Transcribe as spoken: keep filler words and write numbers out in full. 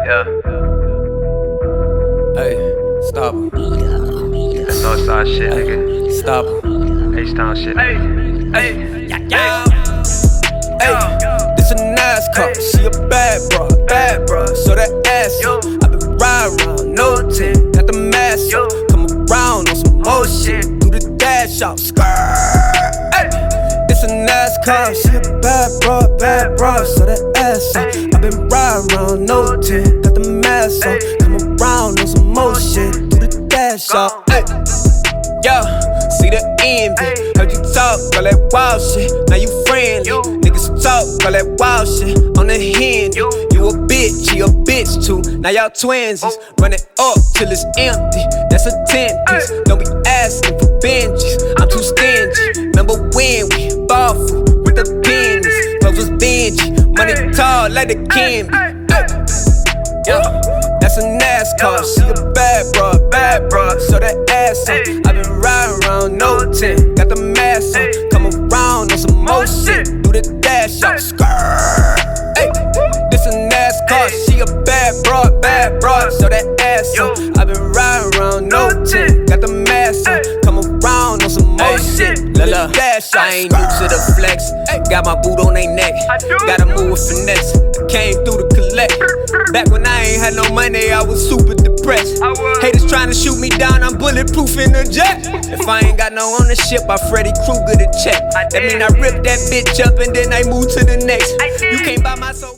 Yeah. Hey, stop him. That Northside shit, nigga. Stop him. H-Town shit. Hey, hey, Yeah. Hey, this a NASCAR. She a bad bro, bad bro. Show that ass up. I been riding around, no ten. Got the mask up. Come around on some more shit. Do the dash out, skirt. Hey, this a NASCAR. She a bad bro, bad bro. Show that ass up. I been riding around, no ten. Got the mask up. Come around on some more shit. Do the dash out. Hey. Yo, see the envy. Heard you talk, all that wild shit. Now you friendly. Niggas talk, all that wild shit. On the hand, you a bitch, he a bitch too. Now y'all twinsies. Run it up till it's empty. That's a ten piece. Don't be asking for Benjis. I'm too stingy. Remember when we bought with the pennies? Clothes was Benji. Money tall like the candy. Yeah, that's a NASCAR. She a bad bro, bad bro. So that ass up. I been riding around, no ten. Got the mask on. Come around on some more shit. Do the dash out, skirt. Hey, this a NASCAR. She a bad bro, bad bro. So that ass up. I been riding around, no ten. Got the mask on. Come around on some more shit. Do the dash out. I ain't new to the flex. Got my boot on they neck. Gotta move with finesse. Came through to collect. Back when I ain't had no money, I was super depressed. Haters trying to shoot me down, I'm bulletproof in the jet. If I ain't got no ownership, I Freddy Krueger the check. That mean I rip that bitch up and then I move to the next. You can't buy my soul.